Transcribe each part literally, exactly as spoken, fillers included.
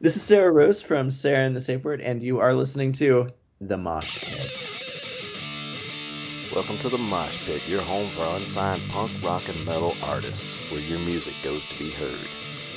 This is Sarah Rose from Sarah and the Safe Word, and you are listening to The Mosh Pit. Welcome to the Mosh Pit, your home for unsigned punk, rock, and metal artists, where your music goes to be heard.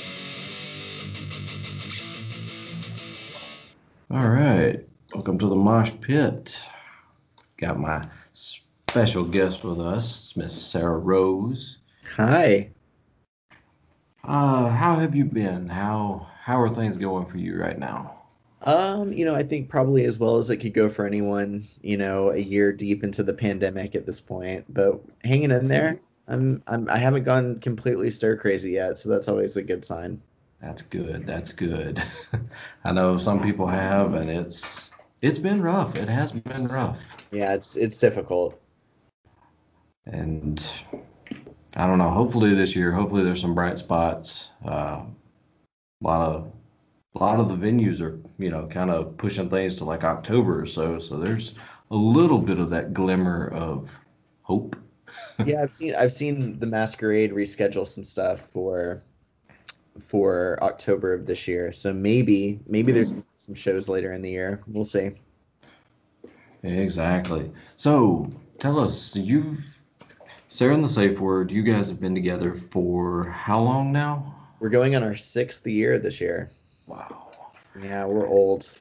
All right, welcome to the Mosh Pit. Got my special guest with us, Miss Sarah Rose. Hi. Uh, how have you been? How how are things going for you right now? Um, you know, I think probably as well as it could go for anyone, you know, a year deep into the pandemic at this point, but hanging in there. I'm I'm I haven't gone completely stir crazy yet, so that's always a good sign. That's good. That's good. I know some people have, and it's it's been rough. It has been It's, rough, yeah, it's it's difficult. and I don't know. Hopefully this year, hopefully there's some bright spots. Uh, a lot of a lot of the venues are, you know, kind of pushing things to like October or so. So there's a little bit of that glimmer of hope. Yeah, I've seen I've seen the Masquerade reschedule some stuff for for October of this year. So maybe maybe there's some shows later in the year. We'll see. Exactly. So tell us, you've Sarah and the Safe Word, you guys have been together for how long now? We're going on our sixth year this year. Wow. Yeah, we're old.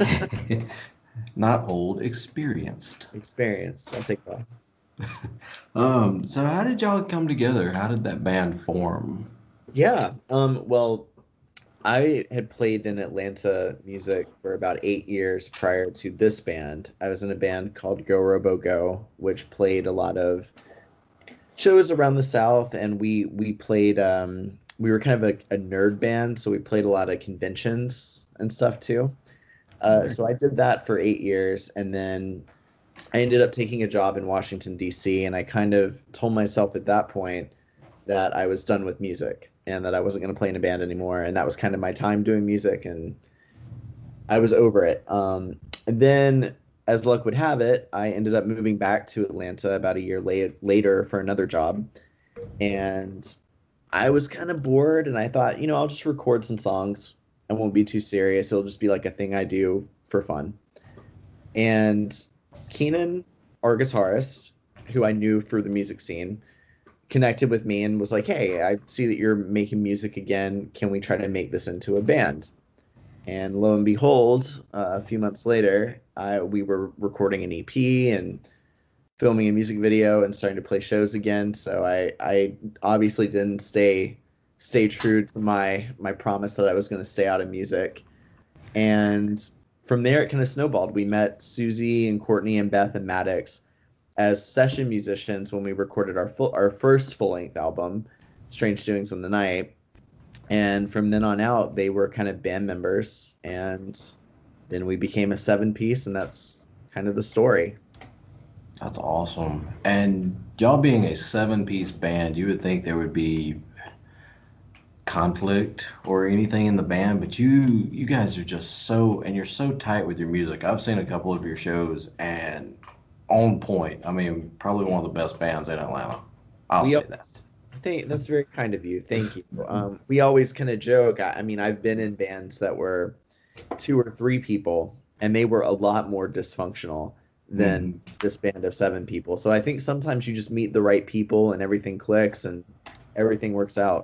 Not old, experienced. Experience. I'll take that. Um, so how did y'all come together? How did that band form? Yeah. Um, well, I had played in Atlanta music for about eight years prior to this band. I was in a band called Go Robo Go, which played a lot of shows around the South, and we we played um we were kind of a, a nerd band, so we played a lot of conventions and stuff too. Uh, Very so I did that for eight years, and then I ended up taking a job in Washington, D C, and I kind of told myself at that point that I was done with music and that I wasn't going to play in a band anymore. And that was kind of my time doing music, and I was over it. Um, and then, as luck would have it, I ended up moving back to Atlanta about a year late, later for another job. And I was kind of bored, and I thought, you know, I'll just record some songs. I won't be too serious. It'll just be like a thing I do for fun. And Keenan, our guitarist, who I knew through the music scene, connected with me and was like, "Hey, I see that you're making music again. Can we try to make this into a band?" And lo and behold, uh, a few months later, I, we were recording an E P and filming a music video and starting to play shows again. So I, I obviously didn't stay stay true to my my promise that I was going to stay out of music. And from there, it kind of snowballed. We met Susie and Courtney and Beth and Maddox as session musicians when we recorded our full, our first full length album, Strange Doings in the Night. And from then on out, they were kind of band members, and then we became a seven piece, and that's kind of the story. That's awesome. And y'all being a seven-piece band, you would think there would be conflict or anything in the band, but you you guys are just so, and you're so tight with your music. I've seen a couple of your shows and on point. I mean, probably one of the best bands in Atlanta. I'll We say that. always think that's very kind of you. Thank you. Um, we always kind of joke. I, I mean, I've been in bands that were two or three people, and they were a lot more dysfunctional Mhm. than this band of seven people. So I think sometimes you just meet the right people and everything clicks and everything works out.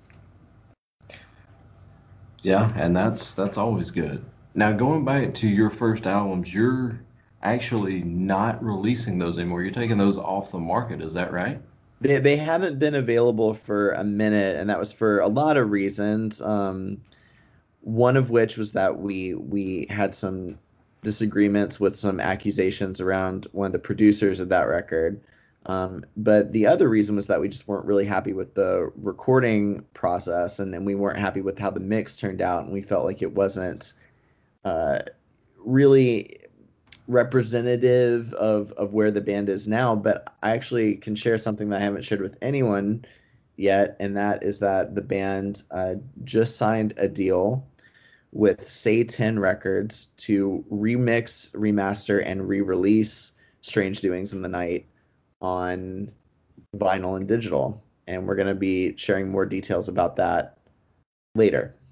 Yeah, and that's that's always good. Now going back to your first albums, you're actually not releasing those anymore. You're taking those off the market, is that right? They they haven't been available for a minute, and that was for a lot of reasons. Um, one of which was that we we had some disagreements with some accusations around one of the producers of that record. Um, but the other reason was that we just weren't really happy with the recording process, and, and we weren't happy with how the mix turned out, and we felt like it wasn't uh, really representative of of where the band is now. But I actually can share something that I haven't shared with anyone yet, and that is that the band uh, just signed a deal with Say ten Records to remix, remaster, and re-release Strange Doings in the Night on vinyl and digital. And we're going to be sharing more details about that later.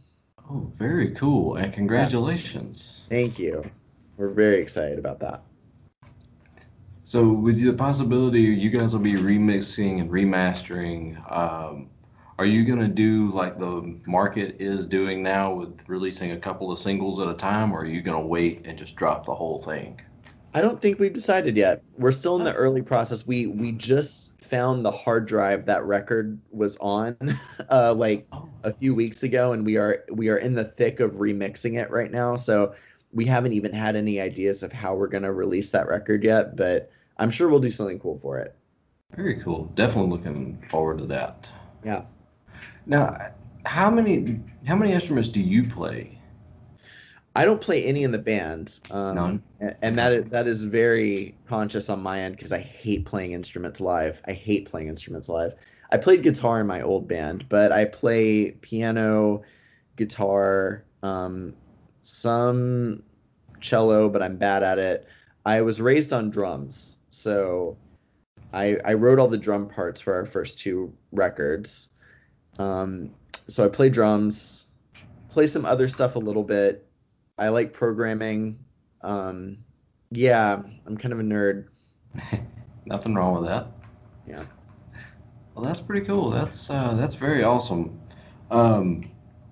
Oh, very cool. And congratulations. Thank you. We're very excited about that. So with the possibility you guys will be remixing and remastering, um, are you gonna do like the market is doing now with releasing a couple of singles at a time, or are you gonna wait and just drop the whole thing? I don't think we've decided yet. We're still in the early process. We we just found the hard drive that record was on uh, like Oh, a few weeks ago, and we are we are in the thick of remixing it right now. So we haven't even had any ideas of how we're gonna release that record yet, but I'm sure we'll do something cool for it. very cool. Definitely looking forward to that. Yeah. Now, how many how many instruments do you play? I don't play any in the band, um, None. a- and that is, that is very conscious on my end because I hate playing instruments live. I hate playing instruments live. I played guitar in my old band, but I play piano, guitar, um, some cello, but I'm bad at it. I was raised on drums, so I I wrote all the drum parts for our first two records. Um, so I play drums, play some other stuff a little bit. I like programming. Um, yeah, I'm kind of a nerd. Nothing wrong with that. Yeah. Well, that's pretty cool. That's uh, that's very awesome. Um,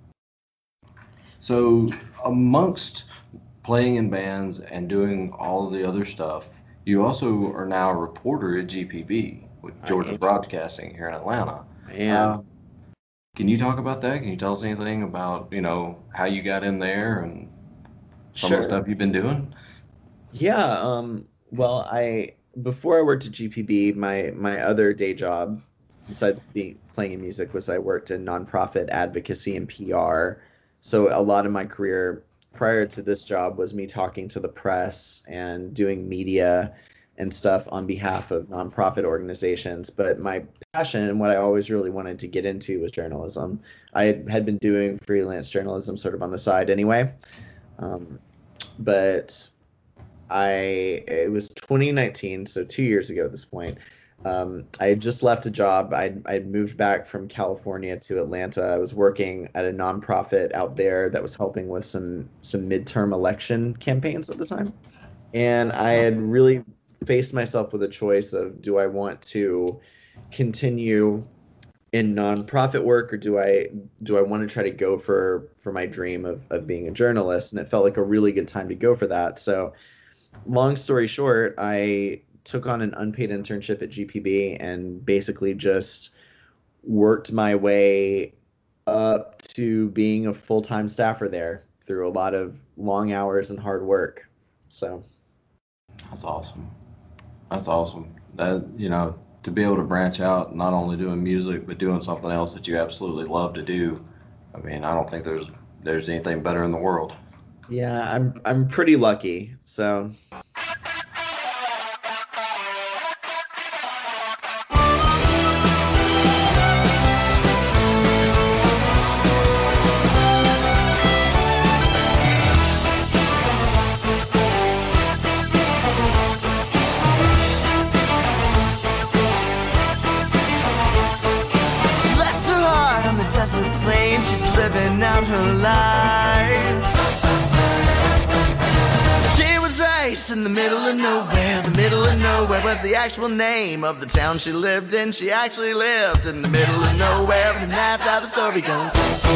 so amongst playing in bands and doing all of the other stuff, you also are now a reporter at G P B with I Georgia am. Broadcasting here in Atlanta. I am. Uh, can you talk about that? Can you tell us anything about, you know, how you got in there and some of the Sure. stuff you've been doing? Yeah. Um, well, I before I worked at G P B, my my other day job, besides being playing in music, was I worked in nonprofit advocacy and P R. So a lot of my career prior to this job was me talking to the press and doing media and stuff on behalf of nonprofit organizations. But my passion and what I always really wanted to get into was journalism. I had had been doing freelance journalism sort of on the side anyway. Um, but I it was twenty nineteen, so two years ago at this point. Um, I had just left a job. I'd, I'd moved back from California to Atlanta. I was working at a nonprofit out there that was helping with some some midterm election campaigns at the time. And I had really faced myself with a choice of, do I want to continue in nonprofit work, or do I do I want to try to go for for my dream of of being a journalist? And it felt like a really good time to go for that. So long story short, I took on an unpaid internship at G P B and basically just worked my way up to being a full-time staffer there through a lot of long hours and hard work. So That's awesome. That's awesome. That, you know, to be able to branch out, not only doing music, but doing something else that you absolutely love to do. I mean, I don't think there's there's anything better in the world. yeah, I'm I'm pretty lucky. So She left her heart on the desert plain. She's living out her life. She was raised in the middle of nowhere. The middle of nowhere was the actual name of the town she lived in. She actually lived in the middle of nowhere, and that's how the story goes.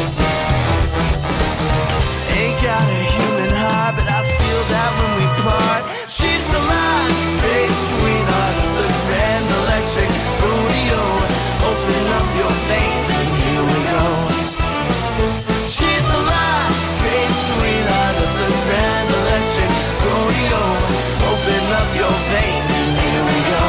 Ain't got a human heart, but I feel that when we part. She's the last space sweetheart of the grand electric rodeo. Open up your veins and here we go. She's the last great sweetheart of the grand electric rodeo. Open up your veins and here we go.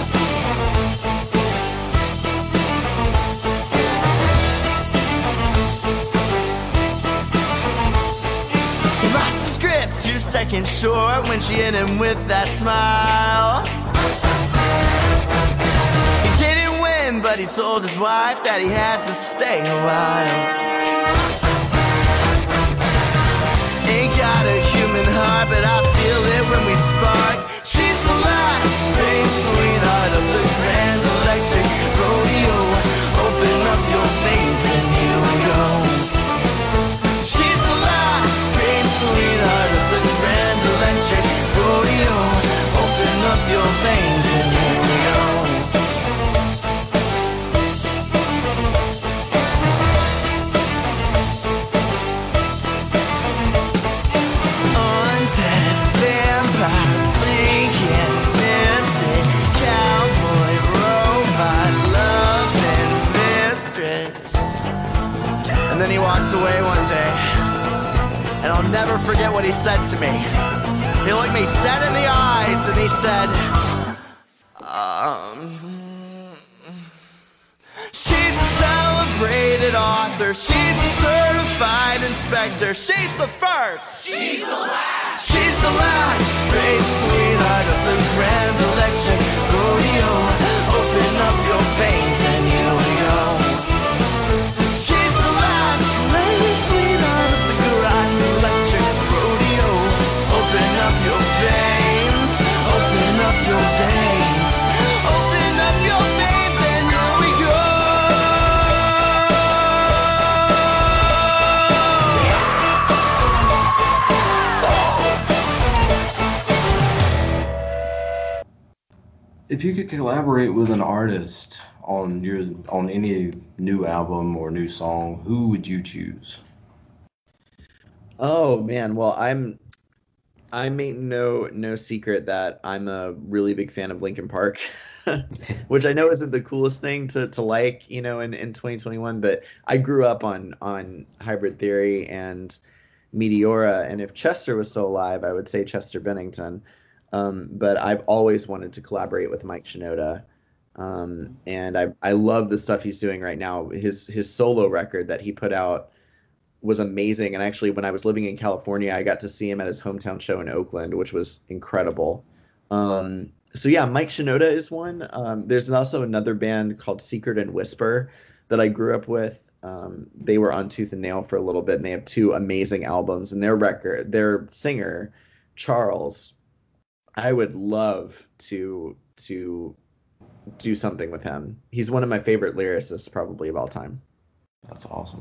He lost his grip two seconds short when she hit him with that smile. He didn't win, but he told his wife that he had to stay a while. Ain't got a human heart, but I feel it when we spark. She's the last great sweetheart of the grand electric rodeo. Open up your veins and here we go. She's And I'll never forget what he said to me. He looked me dead in the eyes and he said, um, she's a celebrated author, she's a certified inspector, she's the first, she's the last, she's the last great sweetheart of the Grand Electric Rodeo. Open up your veins and here we go. She's the last great sweetheart of the Grand Electric Rodeo. Open up your veins, open up your veins, open up your veins and here we go. If you could collaborate with an artist on your on any new album or new song, who would you choose? Oh man, well I'm I make no no secret that I'm a really big fan of Linkin Park, which I know isn't the coolest thing to, to like, you know, in, in twenty twenty-one, but I grew up on on Hybrid Theory and Meteora, and if Chester was still alive, I would say Chester Bennington. Um, but I've always wanted to collaborate with Mike Shinoda. Um, and I I love the stuff he's doing right now. His his solo record that he put out was amazing. And actually, when I was living in California, I got to see him at his hometown show in Oakland, which was incredible. Um, so yeah, Mike Shinoda is one. Um, there's also another band called Secret and Whisper that I grew up with. Um, they were on Tooth and Nail for a little bit, and they have two amazing albums. And their record, their singer, Charles, I would love to to do something with him. He's one of my favorite lyricists probably of all time. That's awesome.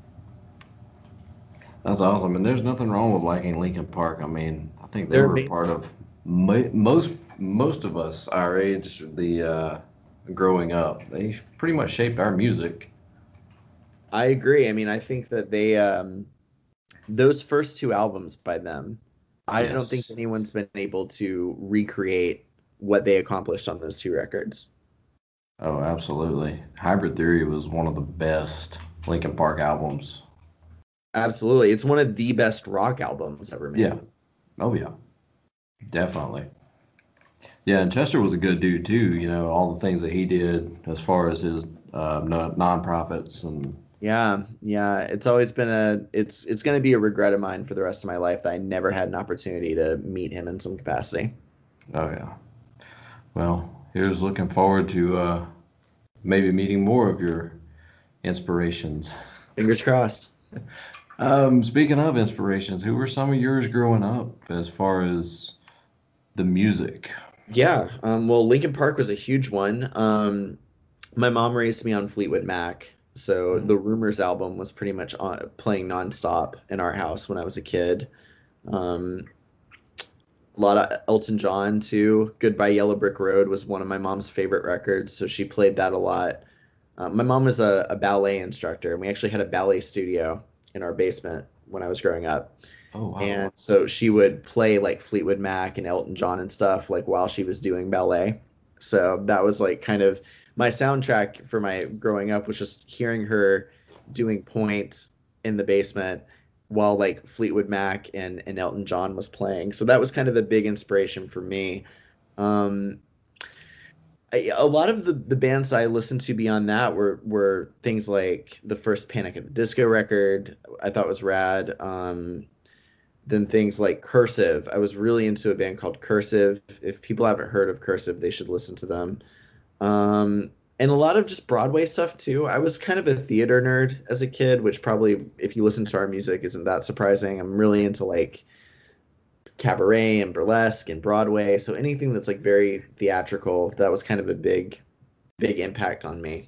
That's awesome. And there's nothing wrong with liking Linkin Park. I mean, I think they They're were amazing. part of mo- most most of us our age, the uh, growing up. They pretty much shaped our music. I agree. I mean, I think that they um those first two albums by them, I don't think Yes. anyone's been able to recreate what they accomplished on those two records. Oh, absolutely. Hybrid Theory was one of the best Linkin Park albums. Absolutely. It's one of the best rock albums ever made. Yeah. Oh, yeah. Definitely. Yeah, and Chester was a good dude too. You know, all the things that he did as far as his uh, non nonprofits and Yeah, yeah. It's always been a it's it's going to be a regret of mine for the rest of my life that I never had an opportunity to meet him in some capacity. oh yeah. Well, here's looking forward to uh, maybe meeting more of your inspirations. Fingers crossed. Um, speaking of inspirations, who were some of yours growing up as far as the music? Yeah, um, well, Linkin Park was a huge one. Um, my mom raised me on Fleetwood Mac, so the Rumors album was pretty much on, playing nonstop in our house when I was a kid. Um, a lot of Elton John too. Goodbye Yellow Brick Road was one of my mom's favorite records, so she played that a lot. Uh, my mom was a, a ballet instructor, and we actually had a ballet studio in our basement when I was growing up. Oh, wow. And so she would play like Fleetwood Mac and Elton John and stuff like while she was doing ballet. So that was like kind of my soundtrack for my growing up was just hearing her doing Point in the basement while like Fleetwood Mac and, and Elton John was playing. So that was kind of a big inspiration for me. Um, I, a lot of the, the bands I listened to beyond that were were things like the first Panic at the Disco record I thought was rad. Um, then things like Cursive. I was really into a band called Cursive. If people haven't heard of Cursive, they should listen to them. Um, and a lot of just Broadway stuff too. I was kind of a theater nerd as a kid, which probably, if you listen to our music, isn't that surprising. I'm really into like cabaret and burlesque and Broadway. So anything that's like very theatrical, that was kind of a big, big impact on me.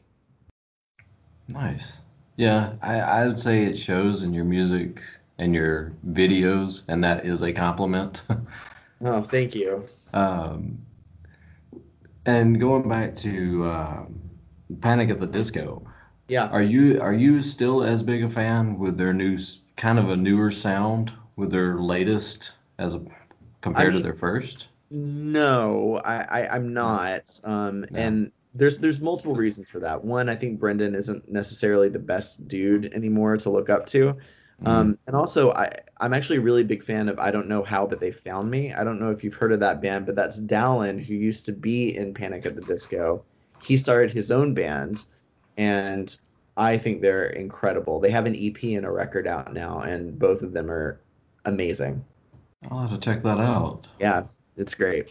Nice. Yeah, I, I would say it shows in your music and your videos, and that is a compliment. Oh, thank you. um, and going back to um, Panic at the Disco, Yeah. are you are you still as big a fan with their new s- kind of a newer sound with their latest as a compared mean- to their first? No, I, I I'm not. Um, No. and there's there's multiple reasons for that. One, I think Brendan isn't necessarily the best dude anymore to look up to. Um, and also, I, I'm actually a really big fan of I Don't Know How, But They Found Me. I don't know if you've heard of that band, but that's Dallin, who used to be in Panic at the Disco. He started his own band, and I think they're incredible. They have an E P and a record out now, and both of them are amazing. I'll have to check that out. Yeah, it's great.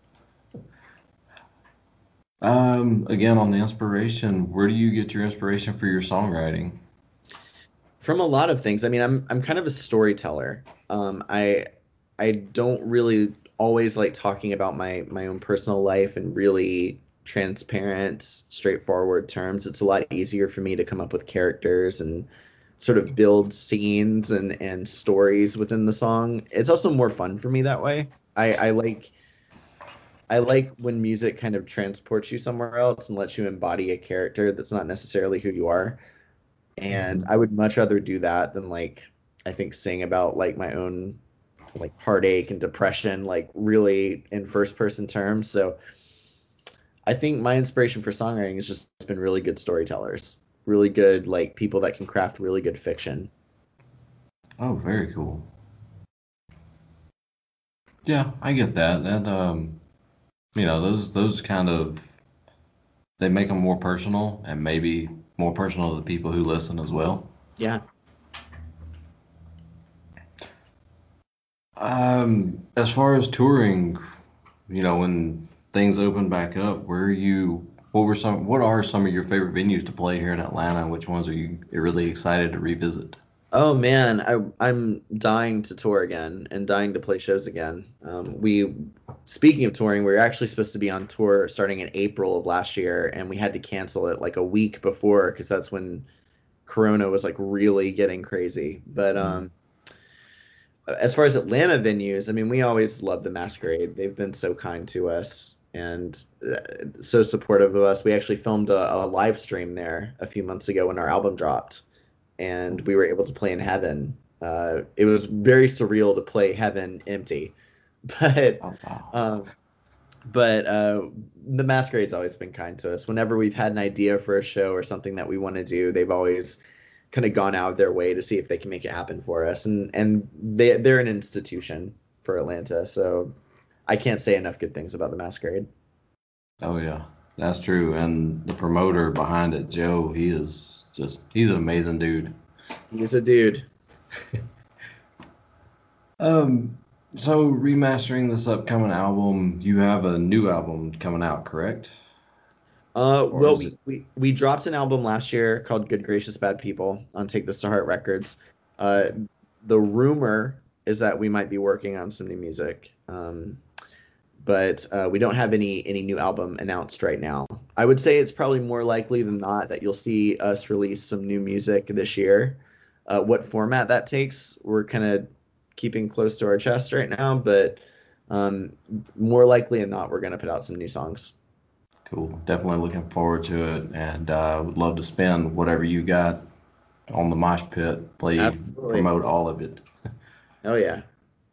Um, again, on the inspiration, where do you get your inspiration for your songwriting? From a lot of things. I mean, I'm I'm kind of a storyteller. Um, I I don't really always like talking about my my own personal life in really transparent, straightforward terms. It's a lot easier for me to come up with characters and sort of build scenes and and stories within the song. It's also more fun for me that way. I I like I like when music kind of transports you somewhere else and lets you embody a character that's not necessarily who you are. And I would much rather do that than like I think sing about like my own like heartache and depression like really in first person terms. So I think my inspiration for songwriting has just been really good storytellers, really good like people that can craft really good fiction. Oh, very cool. Yeah, I get that. And um, you know, those those kind of they make them more personal and maybe more personal to the people who listen as well. Yeah. Um, as far as touring, you know, when things open back up, where are you? What were some? What are some of your favorite venues to play here in Atlanta? Which ones are you really excited to revisit? Oh man, I I'm dying to tour again and dying to play shows again. Um, we, speaking of touring, we were actually supposed to be on tour starting in April of last year, and we had to cancel it like a week before because that's when Corona was like really getting crazy. But um, as far as Atlanta venues, I mean, we always love the Masquerade. They've been so kind to us and uh, so supportive of us. We actually filmed a, a live stream there a few months ago when our album dropped, and we were able to play in Heaven. Uh, it was very surreal to play Heaven empty, but Oh, wow. um, but uh, the Masquerade's always been kind to us. Whenever we've had an idea for a show or something that we want to do, they've always kind of gone out of their way to see if they can make it happen for us. And and they they're an institution for Atlanta, so I can't say enough good things about the Masquerade. Oh yeah, that's true. And the promoter behind it, Joe, he is just he's an amazing dude. He's a dude. Um, so remastering this upcoming album, you have a new album coming out, correct? Uh, Or well, is we, it- we we dropped an album last year called Good Gracious Bad People on Take This to Heart Records. Uh, the rumor is that we might be working on some new music, um, but uh, we don't have any any new album announced right now. I would say it's probably more likely than not that you'll see us release some new music this year. Uh, what format that takes, we're kind of keeping close to our chest right now, but um, more likely than not, we're going to put out some new songs. Cool. Definitely looking forward to it, and uh, would love to spend whatever you got on the mosh pit, play, Absolutely. promote all of it. Oh yeah.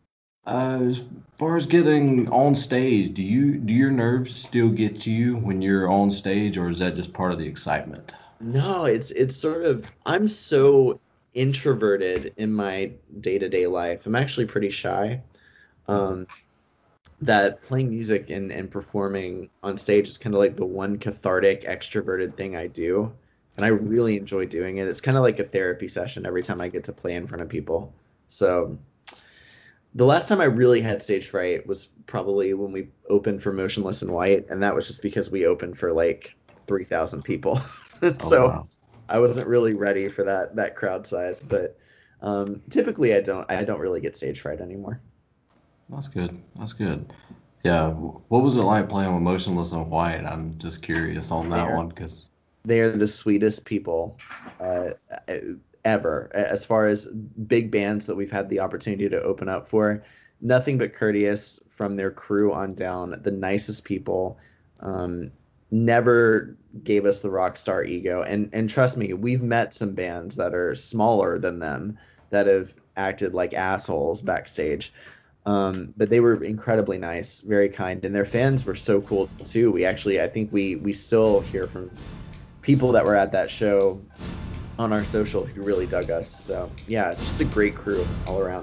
Uh, as far as getting on stage, do you do your nerves still get to you when you're on stage, or is that just part of the excitement? No, it's it's sort of I'm so introverted in my day-to-day life. I'm actually pretty shy. Um, that playing music and, and performing on stage is kind of like the one cathartic, extroverted thing I do. And I really enjoy doing it. It's kind of like a therapy session every time I get to play in front of people. So the last time I really had stage fright was probably when we opened for Motionless in White, and that was just because we opened for like three thousand people. Oh, so wow. I wasn't really ready for that that crowd size, but um, typically I don't I don't really get stage fright anymore. That's good. That's good. Yeah. w- What was it like playing with Motionless in White? I'm just curious on that There. one because They are the sweetest people uh, ever. As far as big bands that we've had the opportunity to open up for, nothing but courteous from their crew on down. The nicest people. Um, never gave us the rock star ego. And and trust me, we've met some bands that are smaller than them that have acted like assholes backstage. Um, but they were incredibly nice, very kind, and their fans were so cool too. We actually, I think we we still hear from people that were at that show on our social who really dug us. So yeah, just a great crew all around.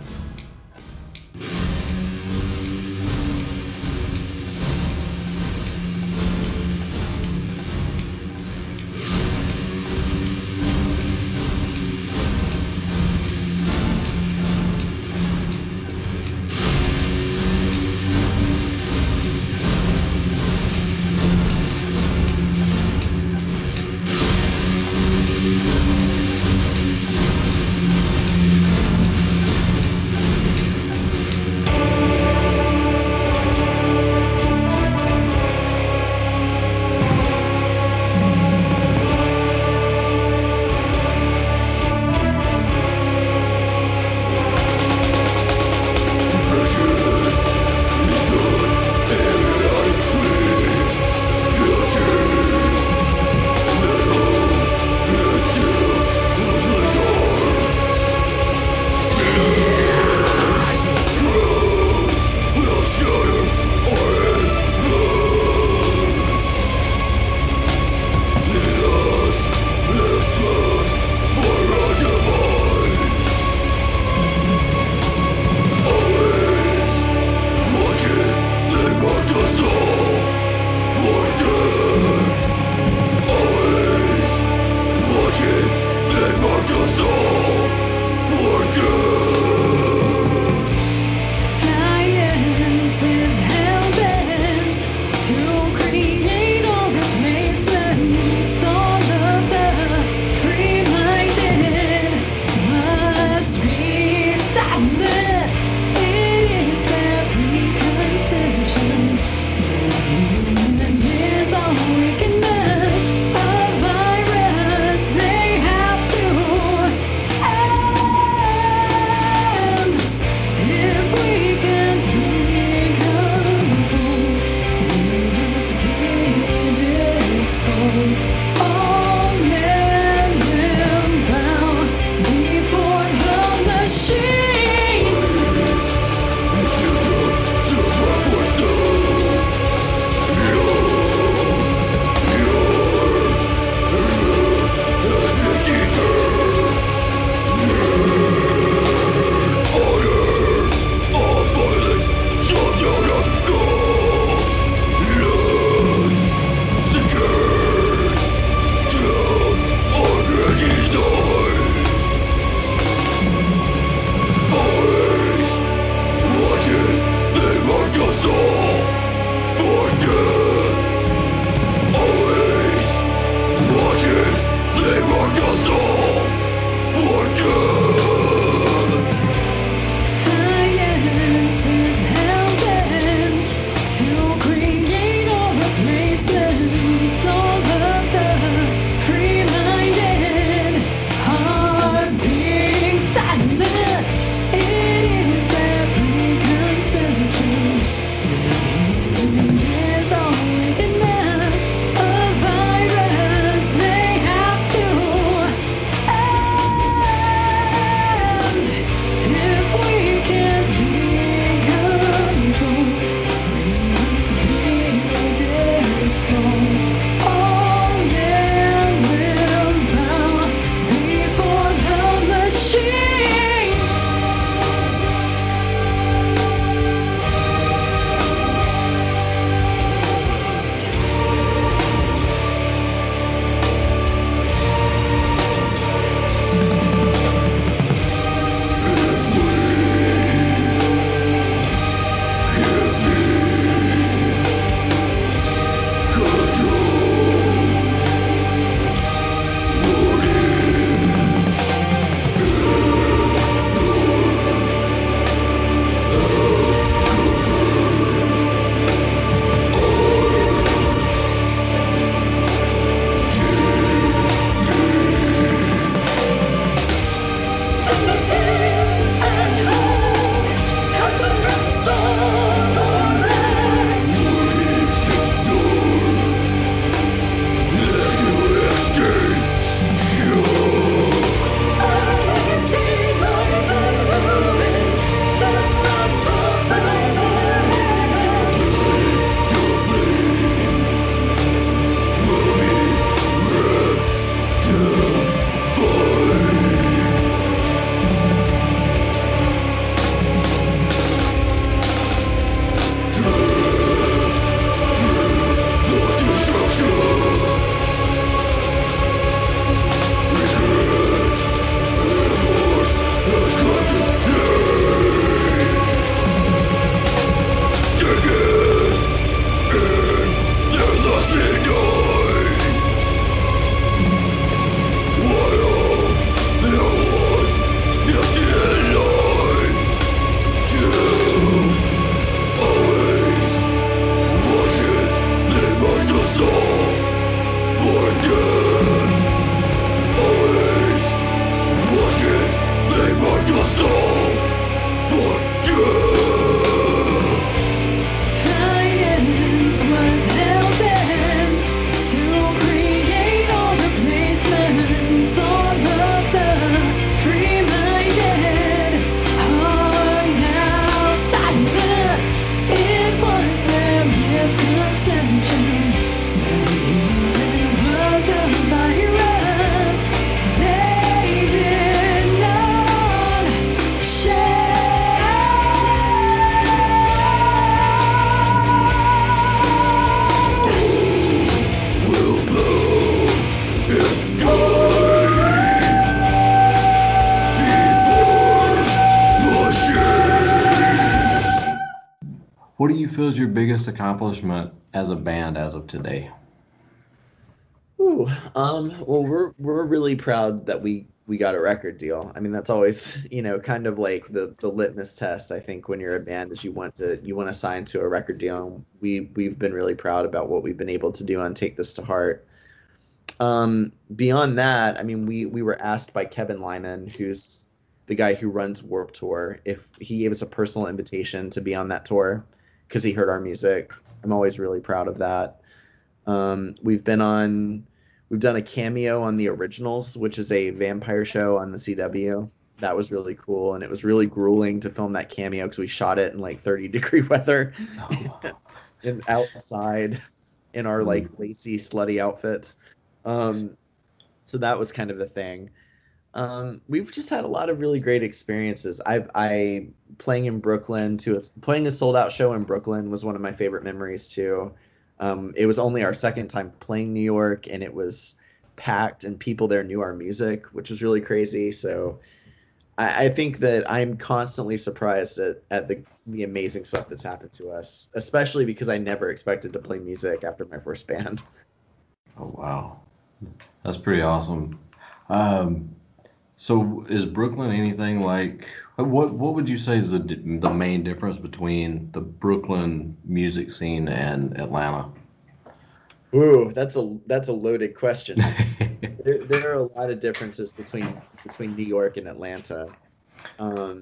what do you feel is your biggest accomplishment as a band as of today? Ooh, um, well, we're we're really proud that we we got a record deal. I mean, that's always, you know, kind of like the the litmus test, I think, when you're a band is you want to you want to sign to a record deal. We we've been really proud about what we've been able to do on Take This to Heart. Um, beyond that, I mean, we we were asked by Kevin Lyman, who's the guy who runs Warped Tour, if he gave us a personal invitation to be on that tour because he heard our music. I'm always really proud of that. Um, we've been on, we've done a cameo on The Originals, which is a vampire show on the C W. That was really cool, and it was really grueling to film that cameo because we shot it in like thirty degree weather, and outside in our like lacy, slutty outfits. Um, so that was kind of the thing. Um, we've just had a lot of really great experiences. I, I playing in Brooklyn to a, playing a sold out show in Brooklyn was one of my favorite memories too. Um, it was only our second time playing New York, and it was packed, and people there knew our music, which was really crazy. So I, I think that I'm constantly surprised at, at the, the amazing stuff that's happened to us, especially because I never expected to play music after my first band. Oh, wow. That's pretty awesome. Um, so is Brooklyn anything like, what what would you say is the the main difference between the Brooklyn music scene and Atlanta? Ooh, that's a that's a loaded question. there, there are a lot of differences between between New York and Atlanta. Um,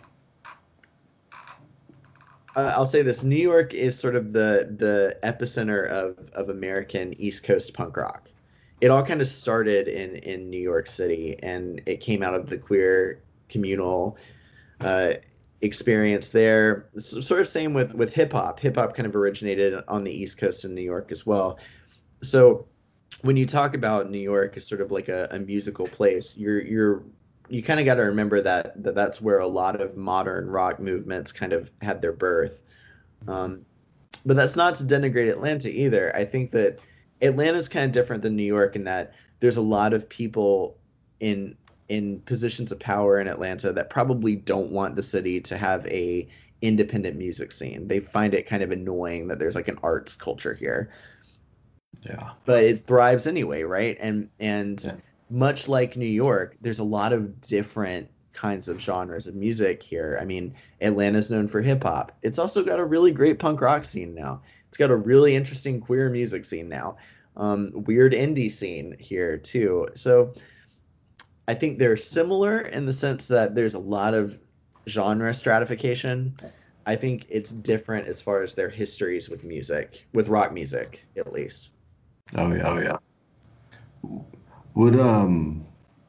I'll say this: New York is sort of the the epicenter of of American East Coast punk rock. It all kind of started in in New York City, and it came out of the queer communal uh, experience there. So, sort of same with with hip hop. Hip hop kind of originated on the East Coast in New York as well. So when you talk about New York as sort of like a, a musical place, you're you're you kind of got to remember that, that that's where a lot of modern rock movements kind of had their birth. Um, but that's not to denigrate Atlanta either. I think that Atlanta's kind of different than New York in that there's a lot of people in in positions of power in Atlanta that probably don't want the city to have a independent music scene. They find it kind of annoying that there's like an arts culture here. Yeah. But it thrives anyway, right? And and Yeah. much like New York, there's a lot of different kinds of genres of music here. I mean, Atlanta's known for hip hop. It's also got a really great punk rock scene now. It's got a really interesting queer music scene now. Um, weird indie scene here too. So I think they're similar in the sense that there's a lot of genre stratification. I think it's different as far as their histories with music, with rock music at least. Oh yeah, oh yeah. Would um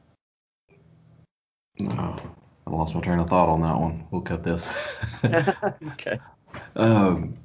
no, I lost my train of thought on that one. We'll cut this. Okay. Um,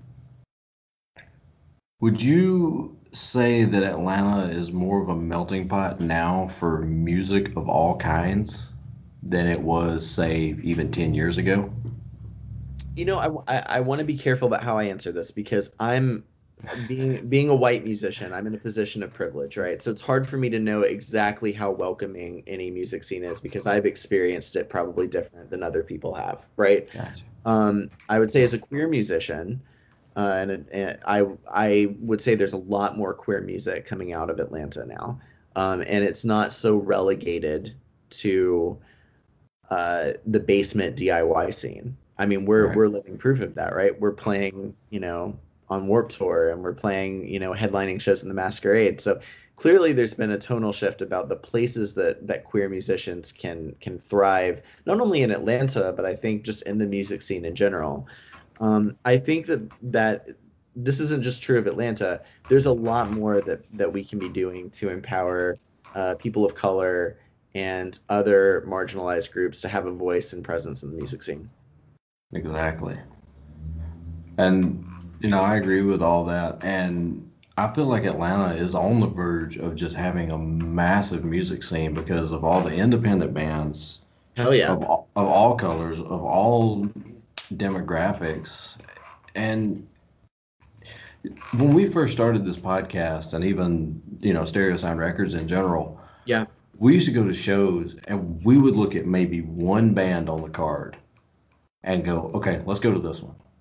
would you say that Atlanta is more of a melting pot now for music of all kinds than it was, say, even ten years ago? You know, I, I, I want to be careful about how I answer this because I'm being being a white musician, I'm in a position of privilege, right? So it's hard for me to know exactly how welcoming any music scene is because I've experienced it probably different than other people have, right? Gotcha. Um, I would say as a queer musician, uh, and, and I I would say there's a lot more queer music coming out of Atlanta now, um, and it's not so relegated to uh, the basement D I Y scene. I mean, we're Right. we're living proof of that, right? We're playing, you know, on Warped Tour, and we're playing, you know, headlining shows in the Masquerade. So clearly, there's been a tonal shift about the places that that queer musicians can can thrive, not only in Atlanta, but I think just in the music scene in general. Um, I think that that this isn't just true of Atlanta. There's a lot more that that we can be doing to empower uh, people of color and other marginalized groups to have a voice and presence in the music scene. Exactly. And, you know, I agree with all that. And I feel like Atlanta is on the verge of just having a massive music scene because of all the independent bands Hell yeah. of all, of all colors, of all demographics. And when we first started this podcast and even, you know, Stereo Sound Records in general, Yeah. we used to go to shows and we would look at maybe one band on the card and go, okay, let's go to this one.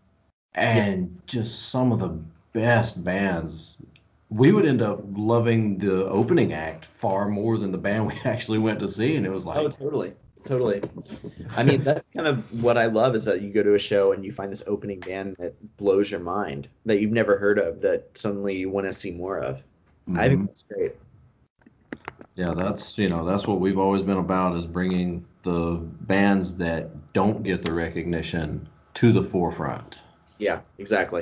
and just some of the best bands. We would end up loving the opening act far more than the band we actually went to see, and it was Oh, like, totally. Totally. I mean, that's kind of what I love is that you go to a show and you find this opening band that blows your mind, that you've never heard of, that suddenly you want to see more of. I think mhm. that's great. Yeah, that's you know that's what we've always been about is bringing the bands that don't get the recognition to the forefront. Yeah, exactly.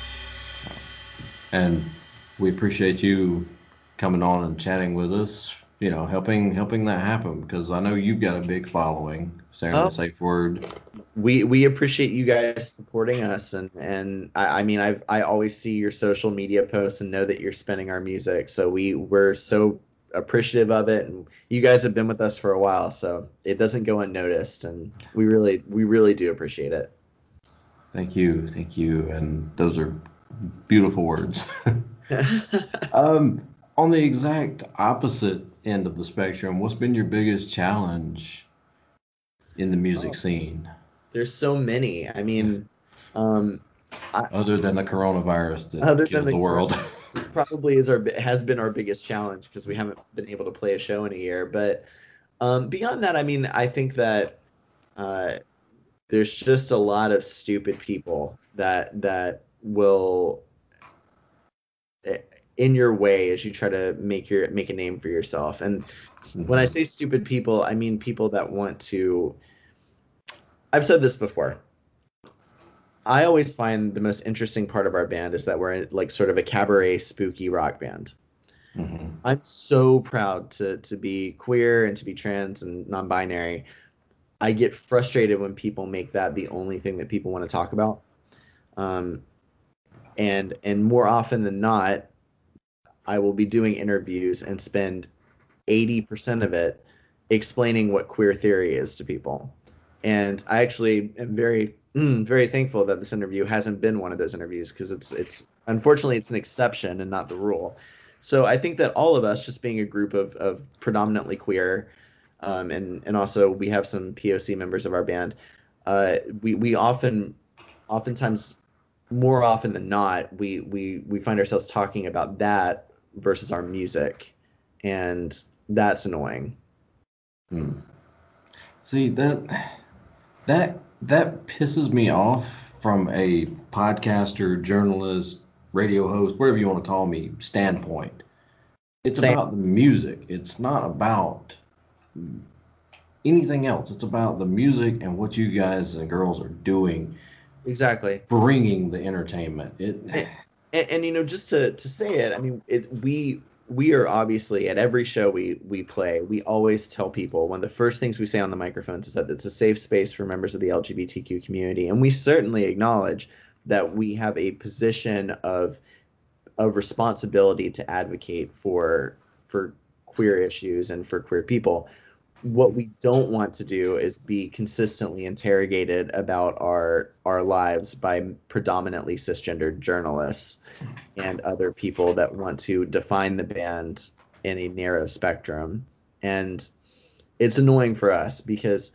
And we appreciate you coming on and chatting with us you know, helping helping that happen, because I know you've got a big following, saying Oh. the safe word. We we appreciate you guys supporting us, and and I, I mean I've I always see your social media posts and know that you're spinning our music. So we we're so appreciative of it, and you guys have been with us for a while, so it doesn't go unnoticed, and we really we really do appreciate it. Thank you, thank you, and those are beautiful words. um, on the exact opposite end of the spectrum, what's been your biggest challenge in the music Oh. scene, There's so many. I mean, um, other than the coronavirus that Other killed than the the world? It's probably is our has been our biggest challenge because we haven't been able to play a show in a year. But um, beyond that, I mean, I think that uh, there's just a lot of stupid people that that will eh, in your way as you try to make your make a name for yourself. And when I say stupid people, I mean people that want to. I've said this before. I always find the most interesting part of our band is that we're like sort of a cabaret spooky rock band. Mm-hmm. I'm so proud to to be queer and to be trans and non-binary. I get frustrated when people make that the only thing that people want to talk about. Um, and and more often than not, I will be doing interviews and spend eighty percent of it explaining what queer theory is to people. And I actually am very Mm, very thankful that this interview hasn't been one of those interviews, because it's it's unfortunately it's an exception and not the rule. So I think that all of us, just being a group of of predominantly queer, um, and and also we have some P O C members of our band, uh, we we often, oftentimes, more often than not, we we we find ourselves talking about that versus our music, and that's annoying. Hmm. See, that that. That pisses me off from a podcaster, journalist, radio host, whatever you want to call me, standpoint. It's Same. about the music. It's not about anything else. It's about the music and what you guys and girls are doing. Exactly. Bringing the entertainment. It. And, and, and you know, just to, to say it, I mean, it we we are obviously at every show we we play, we always tell people, one of the first things we say on the microphones is that it's a safe space for members of the L G B T Q community, and we certainly acknowledge that we have a position of of responsibility to advocate for for queer issues and for queer people. What we don't want to do is be consistently interrogated about our our lives by predominantly cisgendered journalists and other people that want to define the band in a narrow spectrum. And it's annoying for us because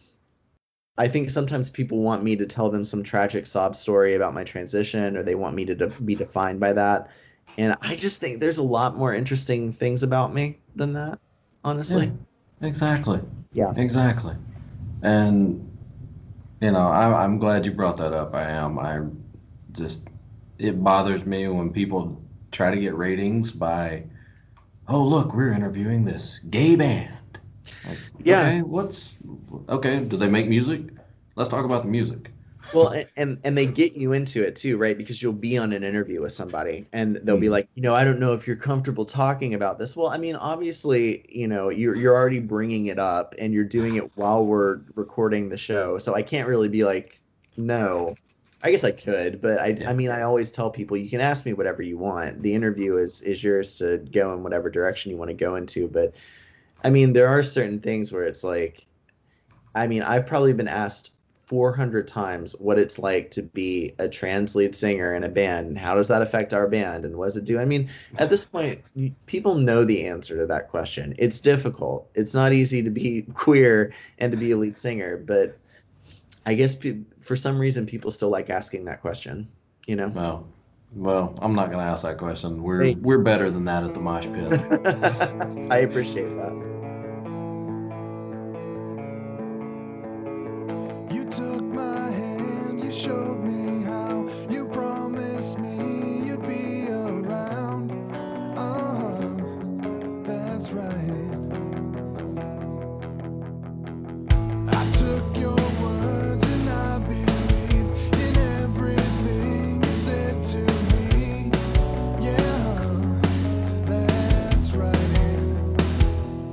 I think sometimes people want me to tell them some tragic sob story about my transition, or they want me to de- be defined by that. And I just think there's a lot more interesting things about me than that, honestly. Yeah. Exactly. Yeah. Exactly. And, you know, I, I'm glad you brought that up. I am. I just, it bothers me when people try to get ratings by, oh, look, we're interviewing this gay band. Like, Yeah. Okay, what's, okay, do they make music? Let's talk about the music. Well, and and they get you into it too, right? Because you'll be on an interview with somebody and they'll be like, you know, I don't know if you're comfortable talking about this. Well, I mean, obviously, you know, you're you're already bringing it up and you're doing it while we're recording the show. So I can't really be like, no. I guess I could, but I Yeah. I mean, I always tell people you can ask me whatever you want. The interview is is yours to go in whatever direction you want to go into. But I mean, there are certain things where it's like, I mean, I've probably been asked four hundred times what it's like to be a trans lead singer in a band, and how does that affect our band, and what does it do? I mean, at this point, you, people know the answer to that question. It's difficult. It's not easy to be queer and to be a lead singer, but I guess pe- for some reason people still like asking that question, you know? Well, well, I'm not going to ask that question. We're Hey. we're better than that at the mosh pit. I appreciate that. You took my hand, you showed me how, you promised me you'd be around. Uh-huh, that's right. I took your words and I believe in everything you said to me. Yeah, that's right.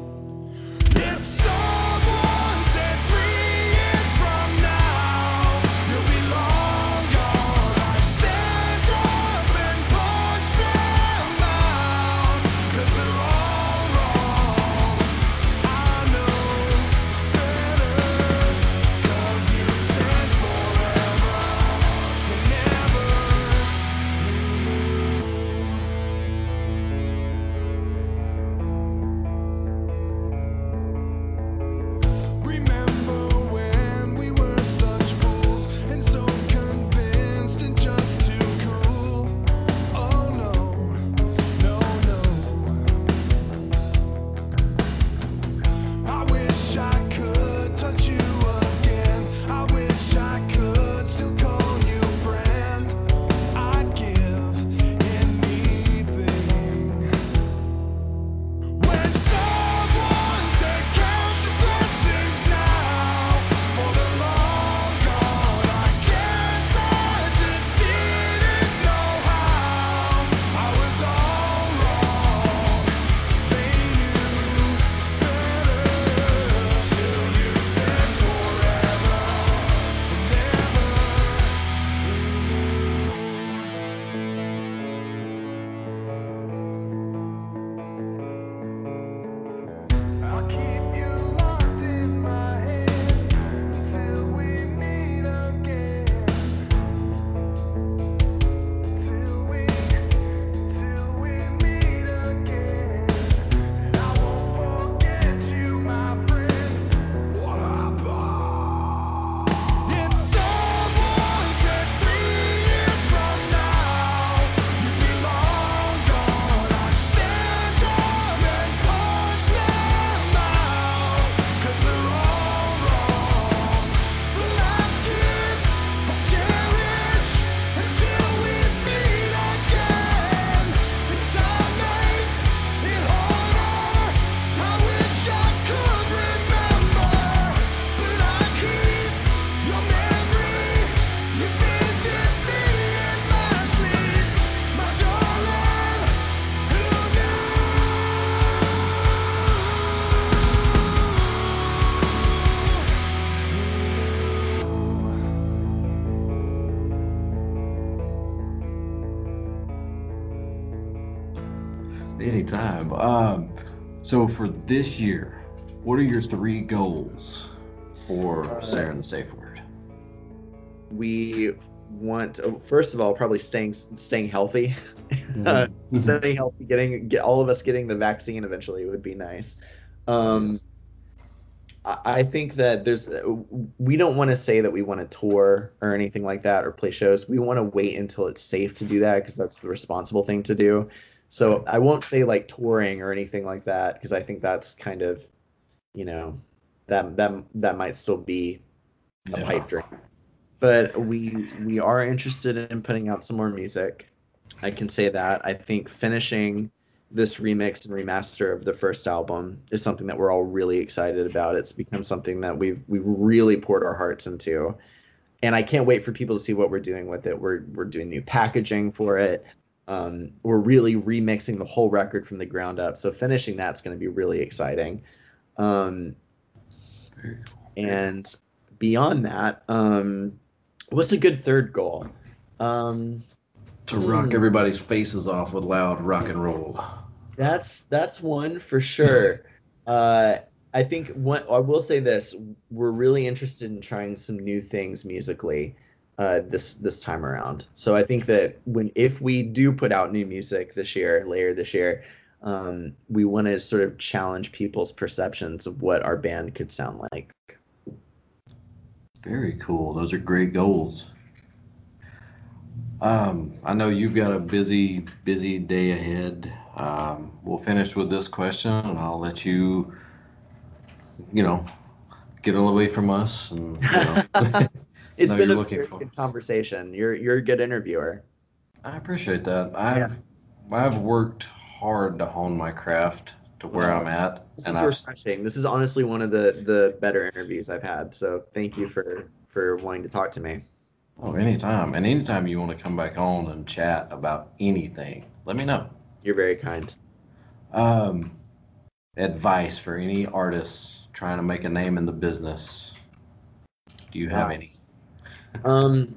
Anytime. Um, so for this year, what are your three goals for Sarah and the Safe Word? We want to, first of all, probably staying staying healthy. uh, staying healthy, getting get all of us getting the vaccine eventually would be nice. Um, Yes. I I think that there's we don't want to say that we want to tour or anything like that or play shows. We want to wait until it's safe to do that because that's the responsible thing to do. So I won't say like touring or anything like that because I think that's kind of, you know, that that that might still be a Yeah. pipe dream. But we we are interested in putting out some more music. I can say that. I think finishing this remix and remaster of the first album is something that we're all really excited about. It's become something that we've we've really poured our hearts into. And I can't wait for people to see what we're doing with it. We're we're doing new packaging for it. Um, we're really remixing the whole record from the ground up. So finishing that's going to be really exciting. Um, Very cool. and beyond that, um, what's a good third goal? Um, To rock Hmm. everybody's faces off with loud rock and roll. That's that's one for sure. Uh, I think one. I will say this: we're really interested in trying some new things musically uh, this this time around. So I think that when if we do put out new music this year, later this year, um, we want to sort of challenge people's perceptions of what our band could sound like. Very cool. Those are great goals. Um, I know you've got a busy, busy day ahead. Um, we'll finish with this question, and I'll let you, you know, get away from us. And you know, It's No, been you're a looking very for- good conversation. You're you're a good interviewer. I appreciate that. I've I've worked hard to hone my craft to where Well, I'm at, This and is I've refreshing. This is honestly one of the the better interviews I've had. So thank you for for wanting to talk to me. oh, anytime, and anytime you want to come back on and chat about anything, let me know. You're very kind. Um, advice for any artists trying to make a name in the business. Do you have Wow. any? Um,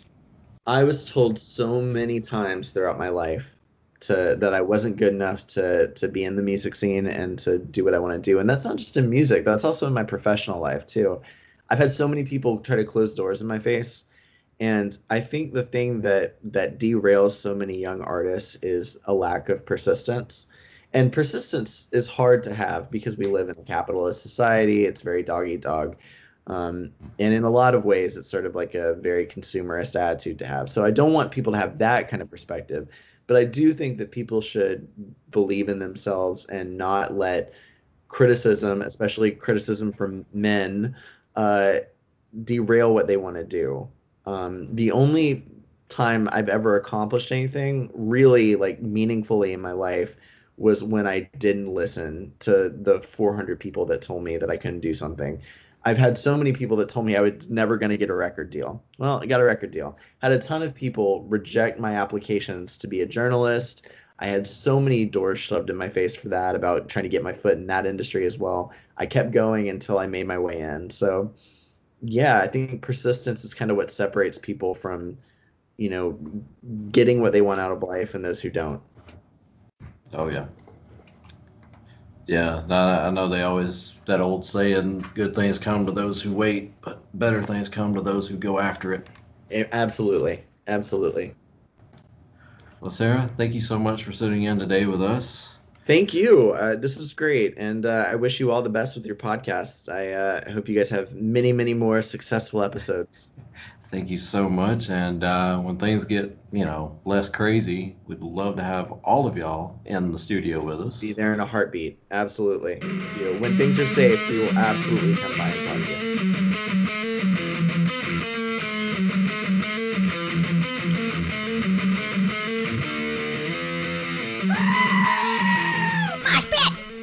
I was told so many times throughout my life to that I wasn't good enough to to be in the music scene and to do what I want to do. And that's not just in music, that's also in my professional life too. I've had so many people try to close doors in my face. And I think the thing that that derails so many young artists is a lack of persistence. And persistence is hard to have because we live in a capitalist society. It's very dog eat dog. Um, and in a lot of ways, it's sort of like a very consumerist attitude to have. So I don't want people to have that kind of perspective. But I do think that people should believe in themselves and not let criticism, especially criticism from men, uh, derail what they want to do. Um, the only time I've ever accomplished anything really like meaningfully in my life was when I didn't listen to the four hundred people that told me that I couldn't do something. I've had so many people that told me I was never going to get a record deal. Well, I got a record deal. Had a ton of people reject my applications to be a journalist. I had so many doors shoved in my face for that, about trying to get my foot in that industry as well. I kept going until I made my way in. So yeah, I think persistence is kind of what separates people from, you know, getting what they want out of life and those who don't. Oh yeah, yeah. I, I know they always that old saying, "Good things come to those who wait, but better things come to those who go after it." A- Absolutely. Absolutely. Well, Sarah, thank you so much for sitting in today with us. Thank you. Uh, this was great. And uh, I wish you all the best with your podcast. I uh, hope you guys have many, many more successful episodes. Thank you so much. And uh, when things get, you know, less crazy, we'd love to have all of y'all in the studio with us. Be there in a heartbeat. Absolutely. You know, when things are safe, we will absolutely come by and talk to you. Mosh pit!